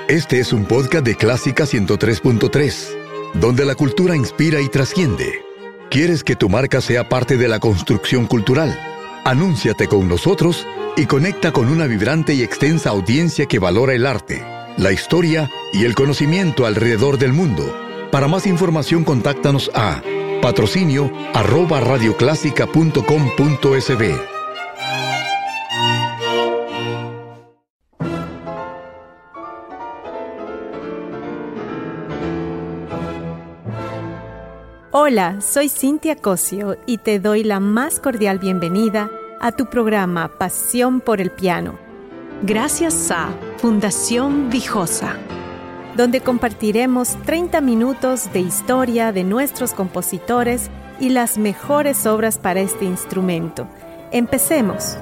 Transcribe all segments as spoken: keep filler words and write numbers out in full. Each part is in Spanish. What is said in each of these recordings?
Este es un podcast de Clásica ciento tres punto tres, donde la cultura inspira y trasciende. ¿Quieres que tu marca sea parte de la construcción cultural? Anúnciate con nosotros y conecta con una vibrante y extensa audiencia que valora el arte, la historia y el conocimiento alrededor del mundo. Para más información, contáctanos a patrocinio arroba radioclásica punto com punto es be. Hola, soy Cintia Cosio y te doy la más cordial bienvenida a tu programa Pasión por el Piano. Gracias a Fundación Vijosa, donde compartiremos treinta minutos de historia de nuestros compositores y las mejores obras para este instrumento. Empecemos.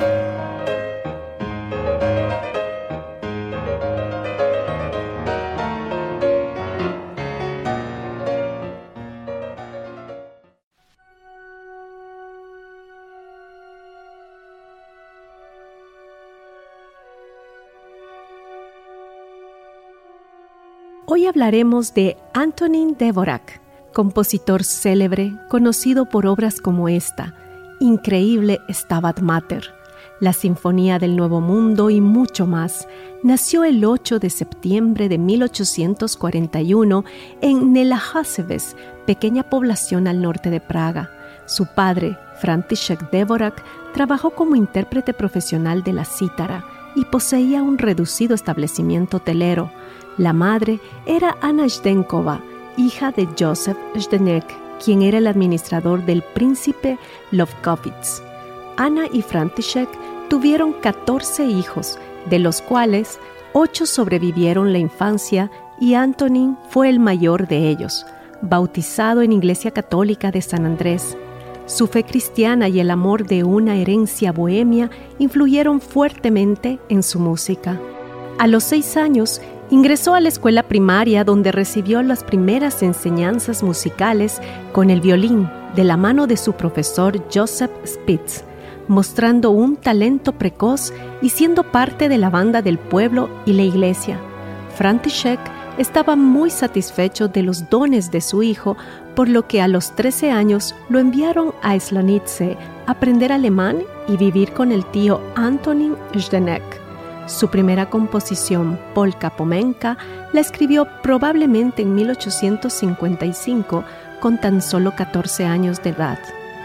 Hoy hablaremos de Antonín Dvořák, compositor célebre, conocido por obras como esta, Increíble Stabat Mater, la Sinfonía del Nuevo Mundo y mucho más. Nació el ocho de septiembre de mil ochocientos cuarenta y uno en Nělachařebec, pequeña población al norte de Praga. Su padre, František Dvořák, trabajó como intérprete profesional de la cítara y poseía un reducido establecimiento hotelero. La madre era Anna Zdeňková, hija de Josef Zdeněk, quien era el administrador del príncipe Lobkowicz. Anna y František tuvieron catorce hijos, de los cuales ocho sobrevivieron la infancia y Antonín fue el mayor de ellos, bautizado en Iglesia Católica de San Andrés. Su fe cristiana y el amor de una herencia bohemia influyeron fuertemente en su música. A los seis años, ingresó a la escuela primaria donde recibió las primeras enseñanzas musicales con el violín de la mano de su profesor Joseph Spitz, mostrando un talento precoz y siendo parte de la banda del pueblo y la iglesia. František estaba muy satisfecho de los dones de su hijo, por lo que a los trece años lo enviaron a Slonice a aprender alemán y vivir con el tío Antonín Zdeněk. Su primera composición, Polka Pomenka, la escribió probablemente en mil ochocientos cincuenta y cinco, con tan solo catorce años de edad.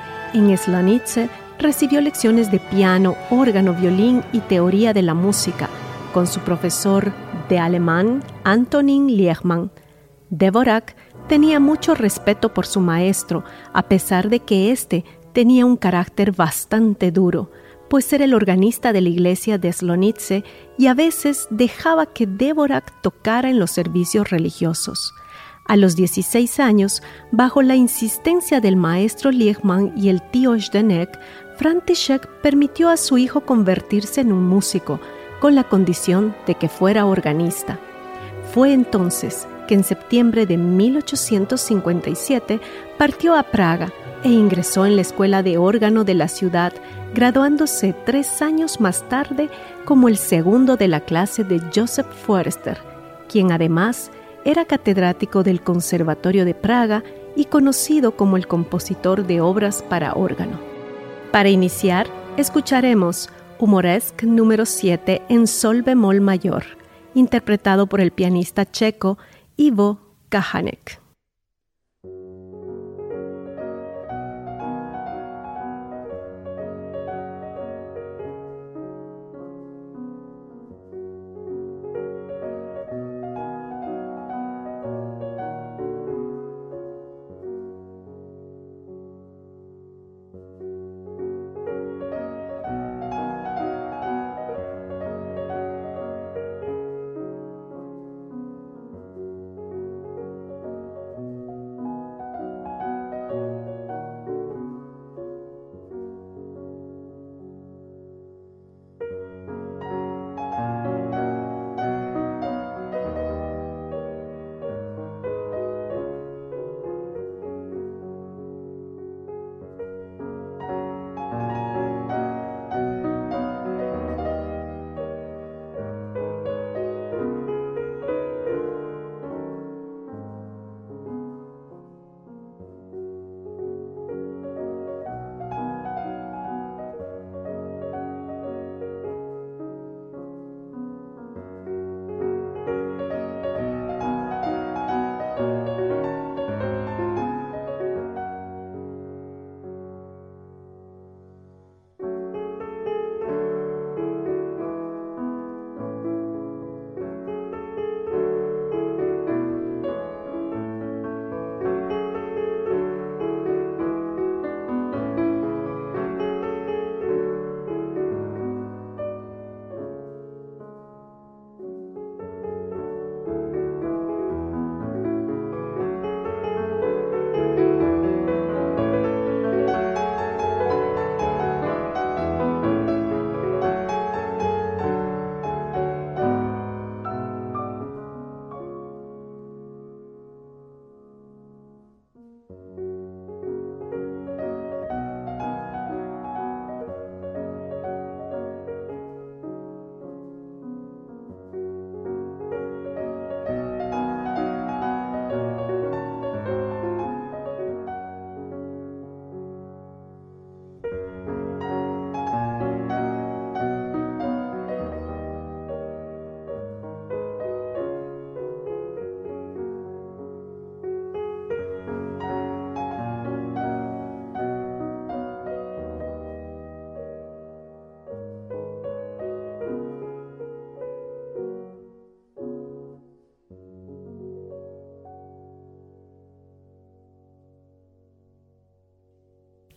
En Slonice recibió lecciones de piano, órgano, violín y teoría de la música, con su profesor de alemán, Antonín Liechmann. Dvořák tenía mucho respeto por su maestro, a pesar de que éste tenía un carácter bastante duro, pues era el organista de la iglesia de Slonice y a veces dejaba que Dvořák tocara en los servicios religiosos. A los dieciséis años, bajo la insistencia del maestro Liechmann y el tío Zdeněk, František permitió a su hijo convertirse en un músico, con la condición de que fuera organista. Fue entonces que en septiembre de mil ochocientos cincuenta y siete partió a Praga e ingresó en la escuela de órgano de la ciudad, graduándose tres años más tarde como el segundo de la clase de Joseph Foerster, quien además era catedrático del Conservatorio de Praga y conocido como el compositor de obras para órgano. Para iniciar, escucharemos Humoresk número siete en sol bemol mayor, interpretado por el pianista checo Ivo Kahanek.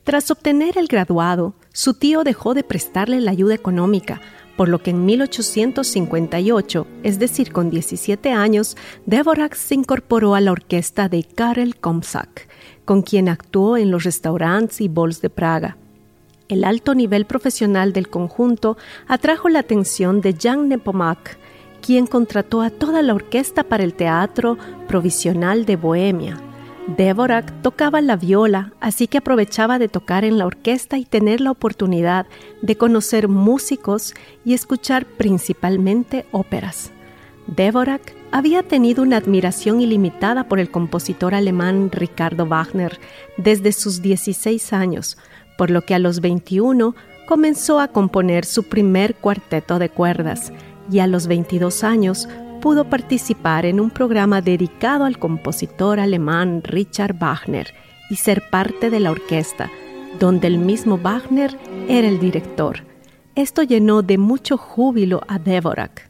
Tras obtener el graduado, su tío dejó de prestarle la ayuda económica, por lo que en mil ochocientos cincuenta y ocho, es decir, con diecisiete años, Dvořák se incorporó a la orquesta de Karel Komčák, con quien actuó en los restaurantes y bals de Praga. El alto nivel profesional del conjunto atrajo la atención de Jan Nepomuk, quien contrató a toda la orquesta para el Teatro Provisional de Bohemia. Dvořák tocaba la viola, así que aprovechaba de tocar en la orquesta y tener la oportunidad de conocer músicos y escuchar principalmente óperas. Dvořák había tenido una admiración ilimitada por el compositor alemán Richard Wagner desde sus dieciséis años, por lo que a los veintiuno comenzó a componer su primer cuarteto de cuerdas y a los veintidós años pudo participar en un programa dedicado al compositor alemán Richard Wagner y ser parte de la orquesta, donde el mismo Wagner era el director. Esto llenó de mucho júbilo a Dvořák.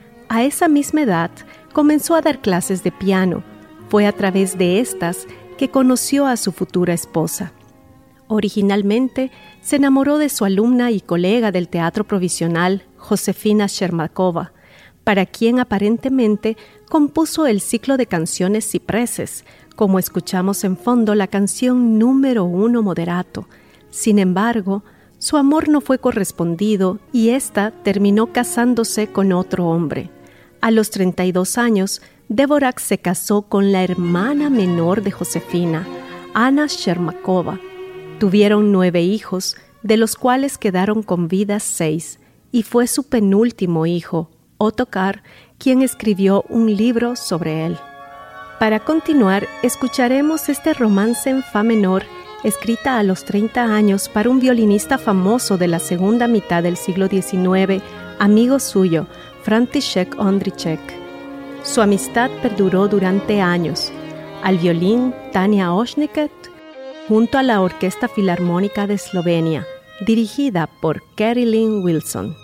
A esa misma edad comenzó a dar clases de piano. Fue a través de estas que conoció a su futura esposa. Originalmente se enamoró de su alumna y colega del Teatro Provisional, Josefina Chermakova, para quien aparentemente compuso el ciclo de canciones Cipreses, como escuchamos en fondo la canción número uno Moderato. Sin embargo, su amor no fue correspondido y ésta terminó casándose con otro hombre. A los treinta y dos años, Dvořák se casó con la hermana menor de Josefina, Anna Chermakova. Tuvieron nueve hijos, de los cuales quedaron con vida seis, y fue su penúltimo hijo, Ottokar, quien escribió un libro sobre él. Para continuar, escucharemos este romance en fa menor, escrita a los treinta años para un violinista famoso de la segunda mitad del siglo diecinueve, amigo suyo, František Ondříček. Su amistad perduró durante años. Al violín, Tanja Ošniket, junto a la Orquesta Filarmónica de Eslovenia, dirigida por Carolyn Wilson.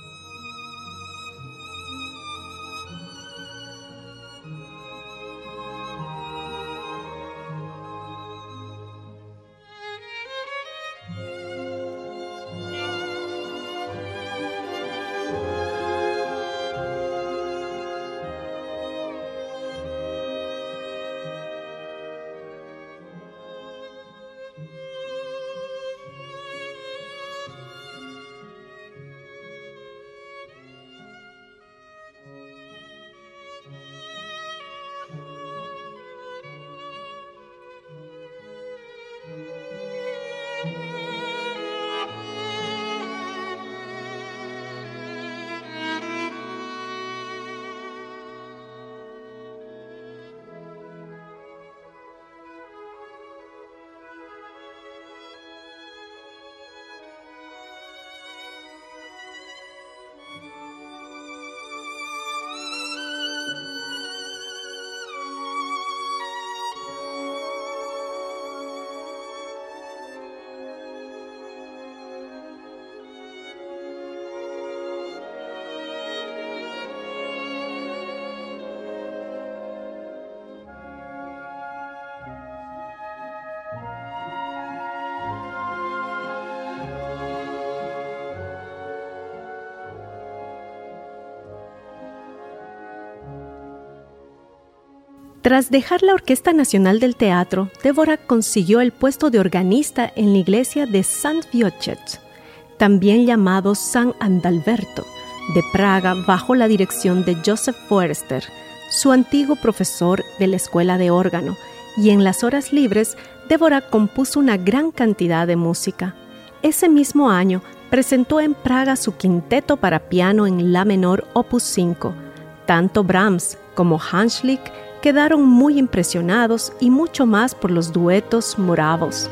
Tras dejar la Orquesta Nacional del Teatro, Dvořák consiguió el puesto de organista en la iglesia de Sant Wojciech, también llamado San Adalberto, de Praga, bajo la dirección de Joseph Foerster, su antiguo profesor de la escuela de órgano, y en las horas libres, Dvořák compuso una gran cantidad de música. Ese mismo año, presentó en Praga su quinteto para piano en la menor opus cinco. Tanto Brahms como Hanslick quedaron muy impresionados y mucho más por los duetos moravos.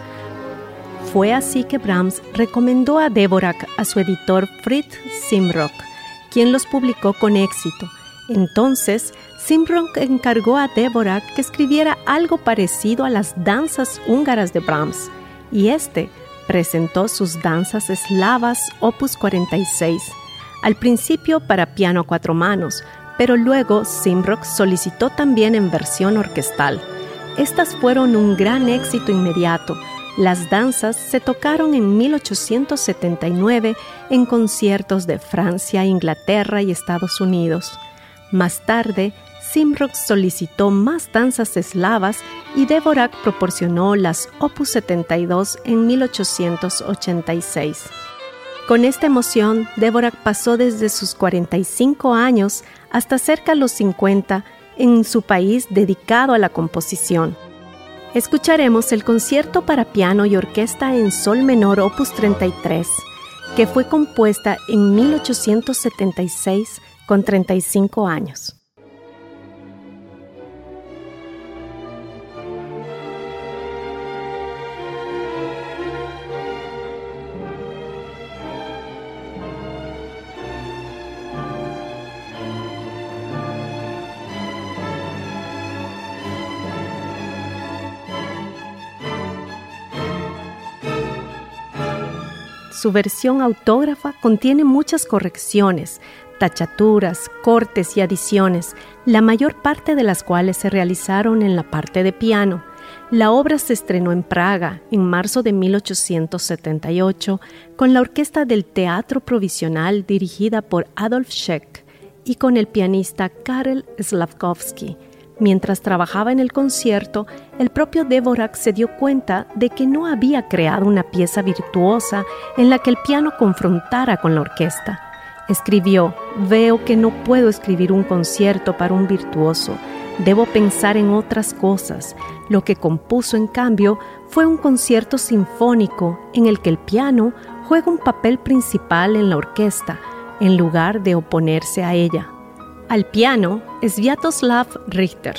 Fue así que Brahms recomendó a Dvořák a su editor Fritz Simrock, quien los publicó con éxito. Entonces, Simrock encargó a Dvořák que escribiera algo parecido a las danzas húngaras de Brahms, y este presentó sus danzas eslavas opus cuarenta y seis, al principio para piano a cuatro manos, pero luego Simrock solicitó también en versión orquestal. Estas fueron un gran éxito inmediato Las danzas se tocaron en mil ochocientos setenta y nueve en conciertos de Francia, Inglaterra y Estados Unidos. Más tarde, Simrock solicitó más danzas eslavas y Dvorak proporcionó las Opus setenta y dos en mil ochocientos ochenta y seis. Con esta emoción, Dvorak pasó desde sus cuarenta y cinco años hasta cerca de los cincuenta en su país dedicado a la composición. Escucharemos el concierto para piano y orquesta en sol menor Opus treinta y tres, que fue compuesta en mil ochocientos setenta y seis con treinta y cinco años. Su versión autógrafa contiene muchas correcciones, tachaturas, cortes y adiciones, la mayor parte de las cuales se realizaron en la parte de piano. La obra se estrenó en Praga en marzo de mil ochocientos setenta y ocho con la orquesta del Teatro Provisional dirigida por Adolf Scheck y con el pianista Karel Slavkovsky. Mientras trabajaba en el concierto, el propio Dvorak se dio cuenta de que no había creado una pieza virtuosa en la que el piano confrontara con la orquesta. Escribió: «Veo que no puedo escribir un concierto para un virtuoso. Debo pensar en otras cosas». Lo que compuso, en cambio, fue un concierto sinfónico en el que el piano juega un papel principal en la orquesta, en lugar de oponerse a ella. Al piano, Sviatoslav Richter.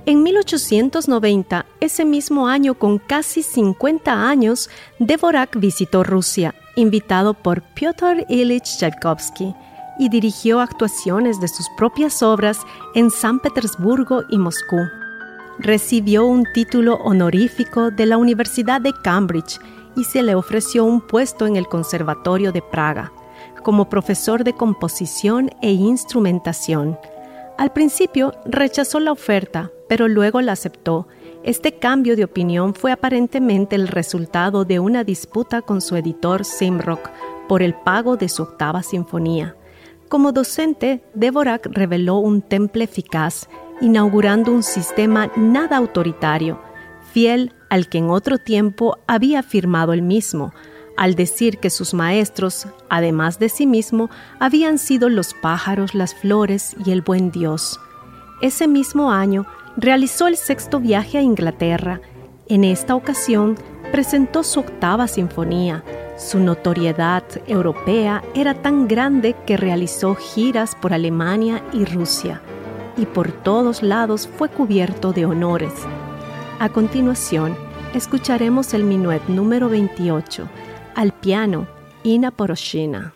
En mil ochocientos noventa, ese mismo año con casi cincuenta años, Dvořák visitó Rusia, invitado por Piotr Ilich Chaikovsky, y dirigió actuaciones de sus propias obras en San Petersburgo y Moscú. Recibió un título honorífico de la Universidad de Cambridge y se le ofreció un puesto en el Conservatorio de Praga, como profesor de composición e instrumentación. Al principio rechazó la oferta, pero luego la aceptó. Este cambio de opinión fue aparentemente el resultado de una disputa con su editor Simrock por el pago de su octava sinfonía. Como docente, Dvořák reveló un temple eficaz, inaugurando un sistema nada autoritario, fiel al que en otro tiempo había afirmado él mismo, al decir que sus maestros, además de sí mismo, habían sido los pájaros, las flores y el buen Dios. Ese mismo año, realizó el sexto viaje a Inglaterra. En esta ocasión, presentó su octava sinfonía. Su notoriedad europea era tan grande que realizó giras por Alemania y Rusia, y por todos lados fue cubierto de honores. A continuación, escucharemos el minuet número veintiocho, al piano, Ina Poroshina.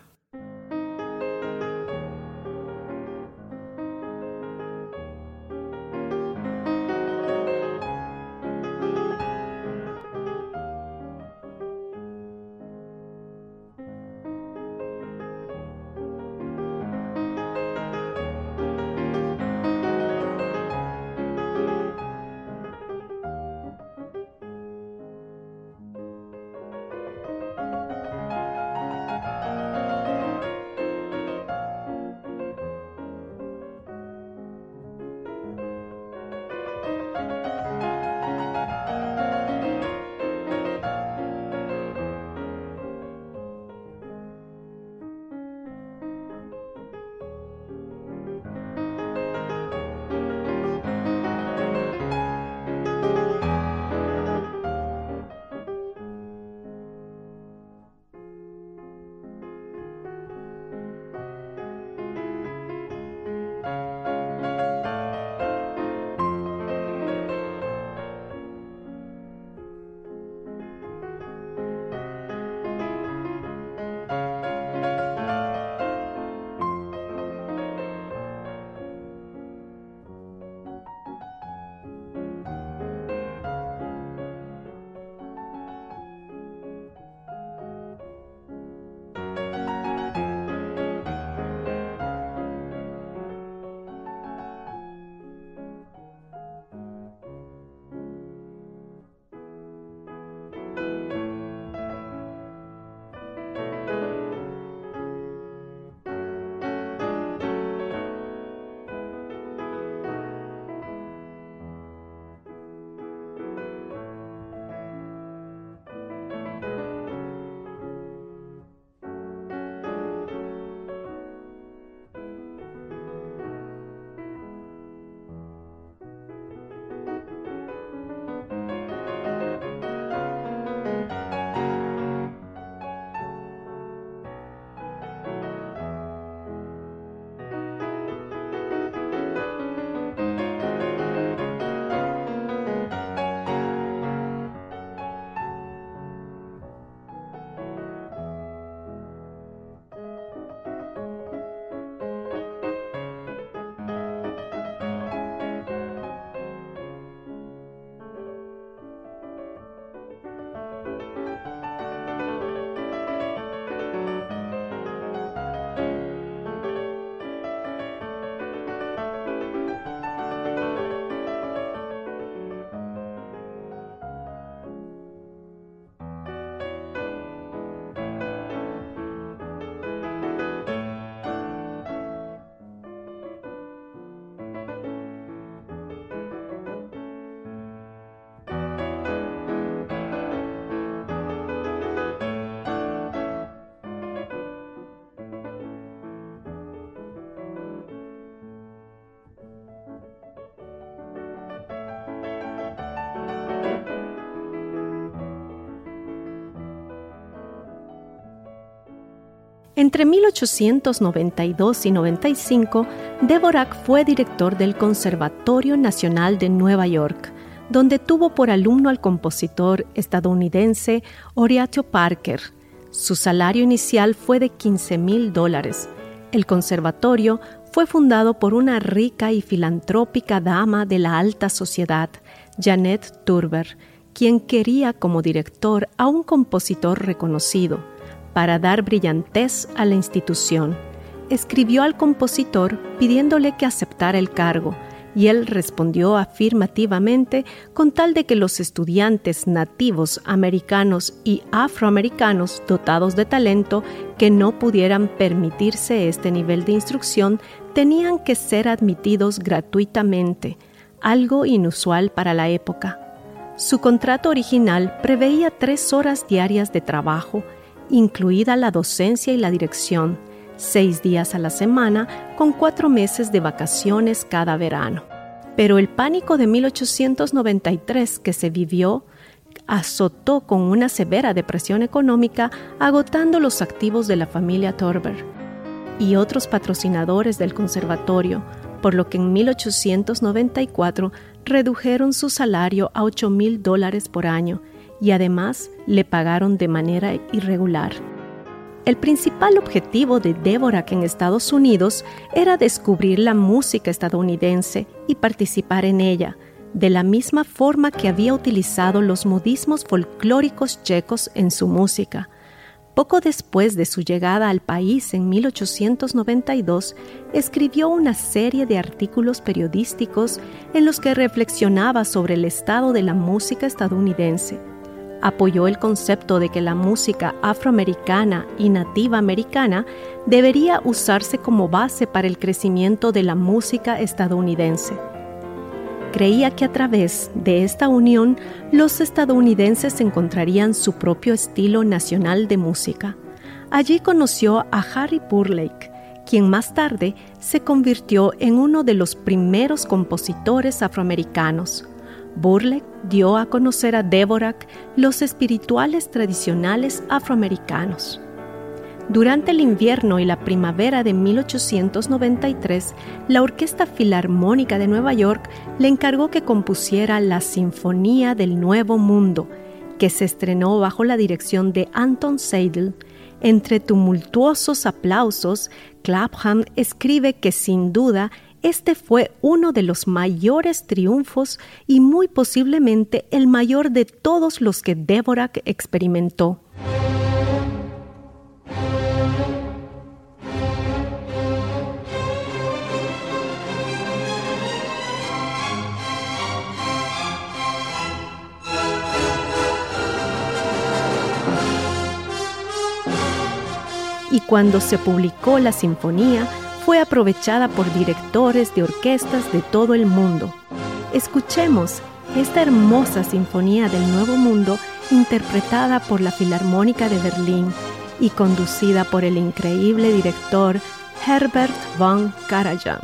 Entre mil ochocientos noventa y dos y noventa y cinco, Dvorak fue director del Conservatorio Nacional de Nueva York, donde tuvo por alumno al compositor estadounidense Horatio Parker. Su salario inicial fue de quince mil dólares. El conservatorio fue fundado por una rica y filantrópica dama de la alta sociedad, Janet Turber, quien quería como director a un compositor reconocido. Para dar brillantez a la institución, escribió al compositor pidiéndole que aceptara el cargo, y él respondió afirmativamente con tal de que los estudiantes nativos americanos y afroamericanos dotados de talento que no pudieran permitirse este nivel de instrucción tenían que ser admitidos gratuitamente, algo inusual para la época. Su contrato original preveía tres horas diarias de trabajo, incluida la docencia y la dirección, seis días a la semana con cuatro meses de vacaciones cada verano. Pero el pánico de mil ochocientos noventa y tres que se vivió azotó con una severa depresión económica, agotando los activos de la familia Turber y otros patrocinadores del conservatorio, por lo que en mil ochocientos noventa y cuatro redujeron su salario a ocho mil dólares por año y además le pagaron de manera irregular. El principal objetivo de Dvorak en Estados Unidos era descubrir la música estadounidense y participar en ella, de la misma forma que había utilizado los modismos folclóricos checos en su música. Poco después de su llegada al país en mil ochocientos noventa y dos, escribió una serie de artículos periodísticos en los que reflexionaba sobre el estado de la música estadounidense. Apoyó el concepto de que la música afroamericana y nativa americana debería usarse como base para el crecimiento de la música estadounidense. Creía que a través de esta unión, los estadounidenses encontrarían su propio estilo nacional de música. Allí conoció a Harry Burleigh, quien más tarde se convirtió en uno de los primeros compositores afroamericanos. Burleigh dio a conocer a Dvorak los espirituales tradicionales afroamericanos. Durante el invierno y la primavera de mil ochocientos noventa y tres, la Orquesta Filarmónica de Nueva York le encargó que compusiera la Sinfonía del Nuevo Mundo, que se estrenó bajo la dirección de Anton Seidl. Entre tumultuosos aplausos, Clapham escribe que sin duda este fue uno de los mayores triunfos y muy posiblemente el mayor de todos los que Dvorak experimentó. Y cuando se publicó la sinfonía, fue aprovechada por directores de orquestas de todo el mundo. Escuchemos esta hermosa Sinfonía del Nuevo Mundo, interpretada por la Filarmónica de Berlín y conducida por el increíble director Herbert von Karajan.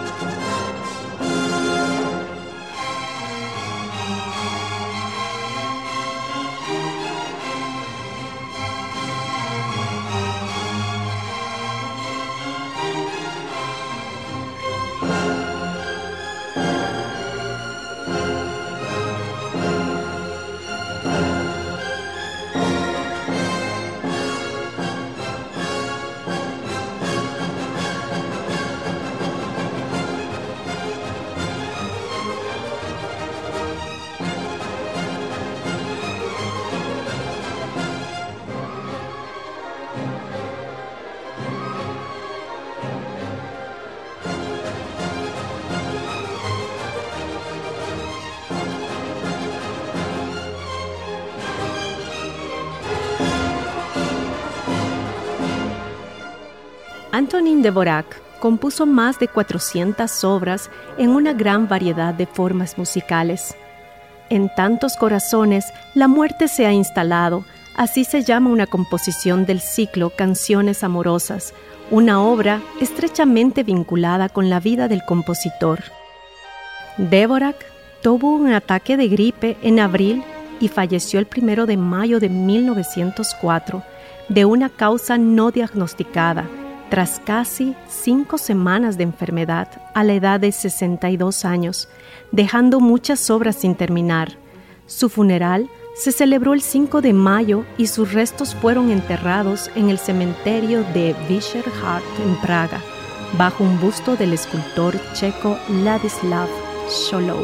Antonín Dvorak compuso más de cuatrocientas obras en una gran variedad de formas musicales. En tantos corazones, la muerte se ha instalado, así se llama una composición del ciclo Canciones Amorosas, una obra estrechamente vinculada con la vida del compositor. Dvorak tuvo un ataque de gripe en abril y falleció el primero de mayo de mil novecientos cuatro, de una causa no diagnosticada, tras casi cinco semanas de enfermedad a la edad de sesenta y dos años, dejando muchas obras sin terminar. Su funeral se celebró el cinco de mayo y sus restos fueron enterrados en el cementerio de Vyšehrad en Praga, bajo un busto del escultor checo Ladislav Šolou.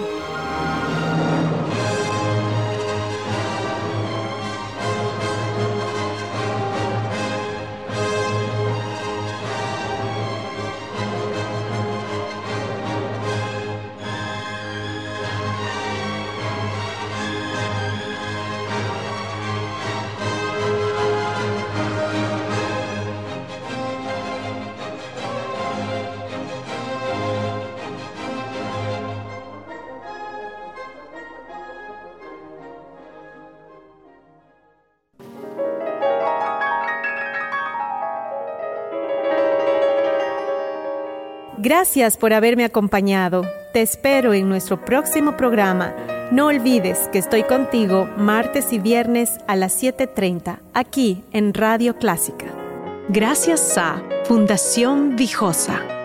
Gracias por haberme acompañado. Te espero en nuestro próximo programa. No olvides que estoy contigo martes y viernes a las siete treinta, aquí en Radio Clásica. Gracias a Fundación Vijosa.